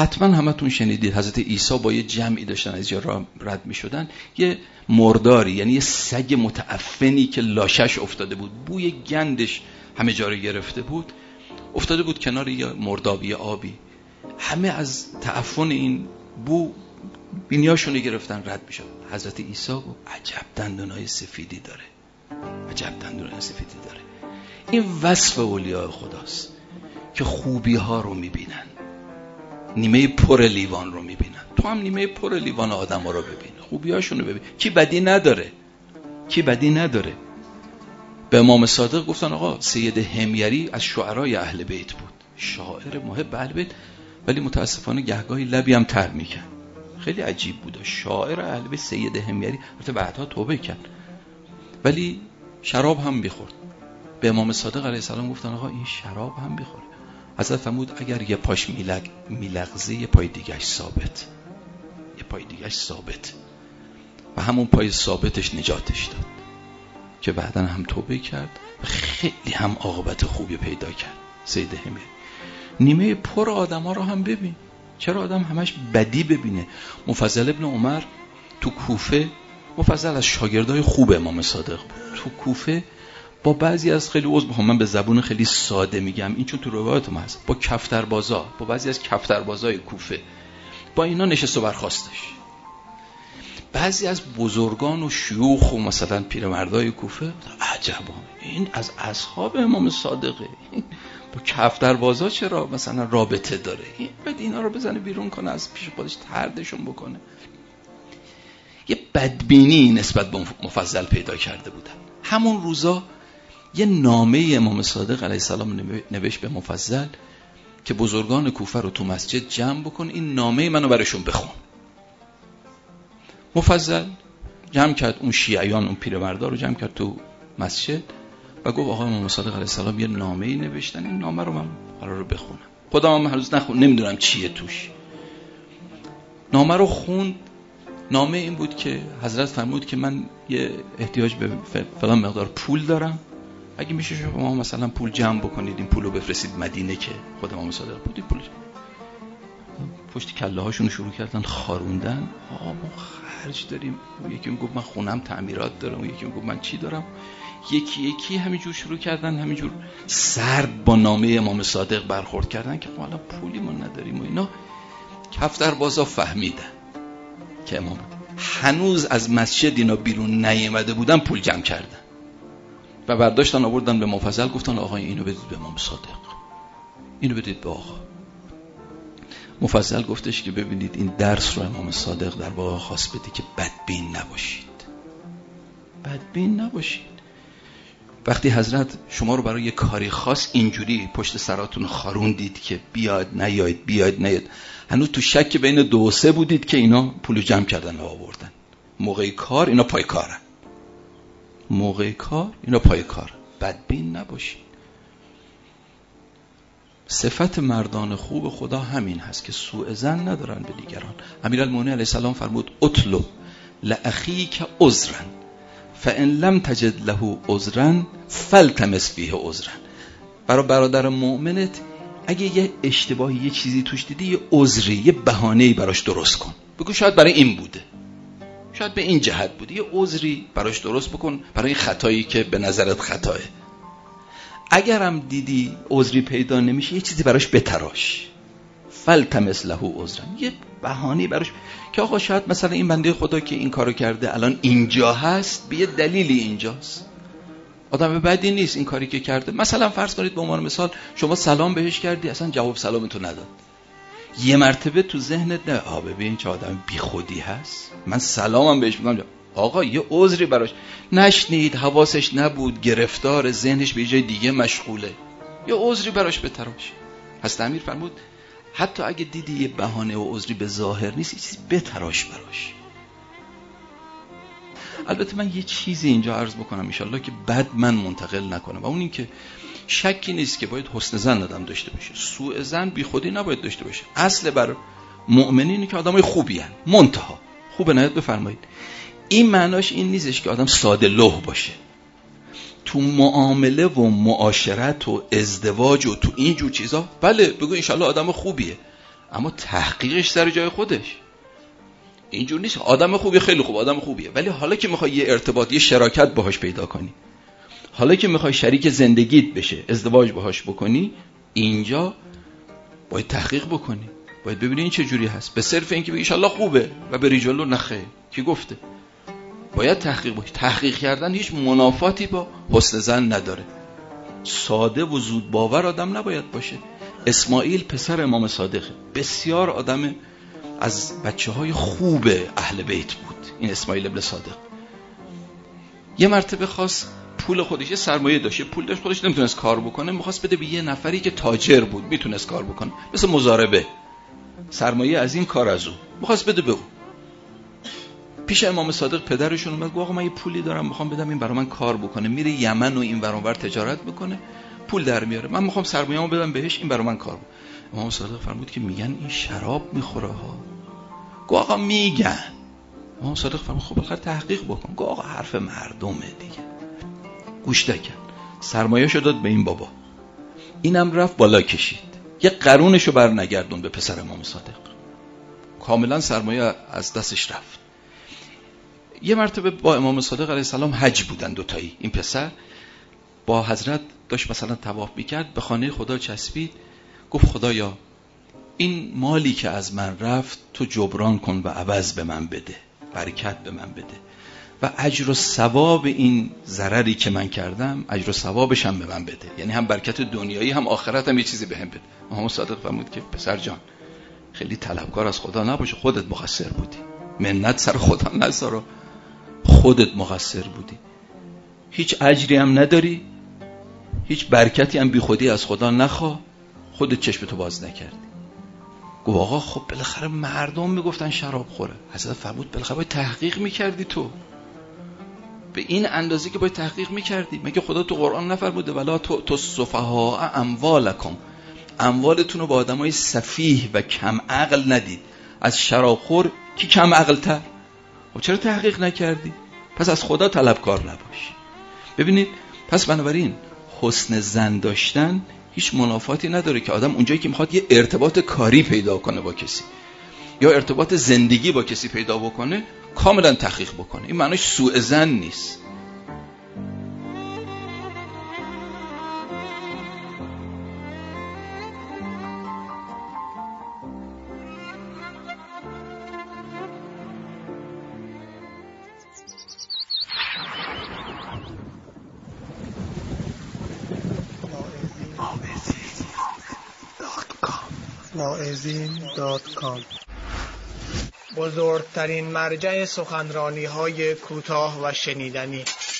حتما همتون شنیدید حضرت عیسی با یه جمعی داشتن از جا رد می شدن، یه مرداری، یعنی یه سگ متعفنی که لاشش افتاده بود، بوی گندش همه جا رو گرفته بود، افتاده بود کنار یه مردابی آبی. همه از تعفن این بو بینیاشون رو گرفتن رد می شد. حضرت عیسی گفت عجب دندونای سفیدی داره، عجب دندونای سفیدی داره. این وصف اولیاء خداست که خوبی ها رو می بینن، نیمه پر لیوان رو میبینن. تو هم نیمه پر لیوان آدم ها رو ببین، خوبی هاشون رو ببین. کی بدی نداره، کی بدی نداره. به امام صادق گفتن آقا سید حمیری از شعرای اهل بیت بود، شاعر محب اهل بیت، ولی متاسفانه گهگاهی لبی هم تر میکرد. خیلی عجیب بود، شاعر اهل بیت سید حمیری، البته بعدها توبه کرد ولی شراب هم میخورد. به امام صادق علیه السلام گفتن آقا این شراب هم میخوره. حضرت فرمود اگر یه پاش میلغزه یه پای دیگهش ثابت، یه پای دیگهش ثابت، و همون پای ثابتش نجاتش داد که بعداً هم توبه کرد و خیلی هم عاقبت خوبی پیدا کرد. سید حمیری. نیمه پر آدم ها رو هم ببین، چرا آدم همش بدی ببینه؟ مفضل ابن عمر تو کوفه، مفضل از شاگردای خوب امام صادق بود، تو کوفه با بعضی از خیلی من به زبون خیلی ساده میگم این چون تو روایاتم هست، با کفتربازا، با بعضی از کفتربازای کوفه، با اینا نشست و برخاستش. بعضی از بزرگان و شیوخ و مثلا پیرمردای کوفه عجبا این از اصحاب امام صادقه، با کفتربازا چرا مثلا رابطه داره؟ این بعد اینا رو بزنه بیرون کنه، از پیش خودش طردشون بکنه. یه بدبینی نسبت به مفضل پیدا کرده بودن. همون روزا یه نامه امام صادق علیه السلام نوشت به مفضل که بزرگان کوفه رو تو مسجد جمع بکن، این نامه منو براشون بخون. مفضل جمع کرد اون شیعیان، اون پیرمردا رو جمع کرد تو مسجد و گفت آقا امام صادق علیه السلام یه نامه‌ای نوشتن، این نامه رو من قراره بخونم. خودم هم هنوز نمیدونم چیه توش. نامه رو خوند. نامه این بود که حضرت فرمود که من یه احتیاج به فلان مقدار پول دارم، اگه میشه شما مثلا پول جمع بکنید، این پولو بفرستید مدینه که خود امام صادق بود. این پول پشت کله هاشون شروع کردن خاروندن. آقا ما خرج داریم. یکی میگفت من خونم تعمیرات دارم، یکی میگفت من چی دارم. یکی یکی همینجور شروع کردن، همینجور سرد با نامه امام صادق برخورد کردن که ما الان پولی ما نداریم و اینا. کفتربازا فهمیدن که امام هنوز از مسجد اینا بیرون نیامده بودن، پول جمع کردن و برداشتن آوردن به مفضل، گفتن آقا اینو بدید به امام صادق، اینو بدید به آقا. مفضل گفتش که ببینید این درس رو امام صادق در واقع خواست بده که بدبین نباشید، بدبین نباشید. وقتی حضرت شما رو برای یه کاری خاص اینجوری پشت سراتون خاروندید که بیاد نیاید، بیاد نیاید، هنوز تو شک بین 2 و 3 بودید که اینا پولو جمع کردن و آوردن. موقع کار اینا پای کارن، موقع کار اینا پای کار. بدبین نباشید. صفت مردان خوب خدا همین هست که سوء ظن ندارن به دیگران. امیرالمومنین علیه السلام فرمود اطلب لاخیک عذرا فان لم تجد له عذرا فالتمس فیه عذرا. برای برادر مؤمنت اگه یه اشتباهی، یه چیزی توش دیدی، یه عذری، یه بهانه‌ای براش درست کن. بگو شاید برای این بوده، شاید به این جهت بوده، یه عذری براش درست بکن برای این خطایی که به نظرت خطاه. اگرم دیدی عذری پیدا نمیشه، یه چیزی براش بتراش. فالتمس له عذرا، یه بهانه‌ای براش که آقا شاید مثلا این بنده خدا که این کارو کرده الان اینجا هست، به یه دلیلی اینجاست. آدم بدی نیست این کاری که کرده. مثلا فرض کنید به عنوان مثال شما سلام بهش کردی، اصلا جواب سلامتو نداد. یه مرتبه تو ذهنت نه ببین چه آدم بی خودی هست، من سلامم بهش میگم آقا یه عذری براش نشنید، حواسش نبود، گرفتار ذهنش به جای دیگه مشغوله، یه عذری براش بتراش. حضرت امیر فرمود حتی اگه دیدی یه بهانه و عذری به ظاهر نیست، یه چیزی بتراش براش. البته من یه چیزی اینجا عرض بکنم ان شاءالله که بعد من منتقل نکنم، و اون این که شکی نیست که باید حسن ظن آدم داشته باشه، سوء ظن بی خودی نباید داشته باشه. اصل بر مؤمنینه که آدمای خوبی ان، منتها خوب نهایت بفرمایید. این معناش این نیستش که آدم ساده لوح باشه. تو معامله و معاشرت و ازدواج و تو این جور چیزا بله بگو انشالله آدم خوبیه، اما تحقیقش سر جای خودش. اینجور نیست آدم خوبی خیلی خوب، آدم خوبیه، ولی حالا که میخوای یه ارتباط، یه شراکت باهاش پیدا کنی، حالا که میخوای شریک زندگیت بشه، ازدواج باهاش بکنی، اینجا باید تحقیق بکنی، باید ببینی این چه جوری هست. به صرف اینکه بگی ان شاءالله خوبه و بری جلو، نخه، کی گفته؟ باید تحقیق بکنی. تحقیق کردن هیچ منافاتی با حسن ظن نداره. ساده و زود باور آدم نباید باشه. اسماعیل پسر امام صادق بسیار آدم از بچه‌های خوب اهل بیت بود. این اسماعیل ابن صادق یه مرتبه خواست پول خودش، یه سرمایه داشت، پول داشت، خودش نمیتونست کار بکنه، میخواست بده به یه نفری که تاجر بود، میتونست کار بکنه، مثل مضاربه، سرمایه از این کار از اون میخواست بده به اون. پیش امام صادق پدرشون اومد، گفت آقا من یه پولی دارم میخوام بدم این برای من کار بکنه، میره یمن و این ور اون ور تجارت میکنه، پول در میاره، من میخوام سرمایه‌مو بدم بهش، این برای من کار بکنه. امام صادق فرمود که میگن این شراب میخوره ها. گفت آقا میگن. امام صادق فرمود خب بخاطر تحقیق بکن. گفت آقا حرف مردمه دیگه. گوش نکرد، سرمایه‌شو داد به این بابا، اینم رفت بالا کشید، یه قرونشو بر نگردون به پسر امام صادق، کاملا سرمایه از دستش رفت. یه مرتبه با امام صادق علیه السلام حج بودن دوتایی، این پسر با حضرت داشت مثلا طواف میکرد، به خانه خدا چسبید، گفت خدایا این مالی که از من رفت تو جبران کن و عوض به من بده، برکت به من بده و اجر و ثواب این ضرری که من کردم اجر و ثوابش هم به من بده، یعنی هم برکت دنیایی هم آخرت هم یه چیزی بهم بده. امام صادق فرمود که پسر جان خیلی طلبکار از خدا نباشه، خودت مقصر بودی، منت سر خدا نذار، خودت مقصر بودی، هیچ اجری هم نداری، هیچ برکتی هم بی خودی از خدا نخوا، خودت چشمتو باز نکردی. گفت آقا خب بالاخره مردم میگفتن شراب خوره. حضرت فرمود بالاخره باید تحقیق میکردی، تو به این اندازه که باید تحقیق میکردی. مگه خدا تو قرآن نفرموده ولا تو سفهاء اموالکم، اموالتون رو با آدمای سفیه و کم عقل ندید، از شرابخور کی کم عقل تر؟ خب چرا تحقیق نکردی؟ پس از خدا طلبکار نباش. ببینید پس بنابراین حسن ظن داشتن هیچ منافاتی نداره که آدم اونجایی که میخواد یه ارتباط کاری پیدا کنه با کسی یا ارتباط زندگی با کسی پیدا بکنه کاملا تحقیق بکنه. این معنیش سوء ظن نیست. واعظین.com بزرگترین مرجع سخنرانی‌های کوتاه و شنیدنی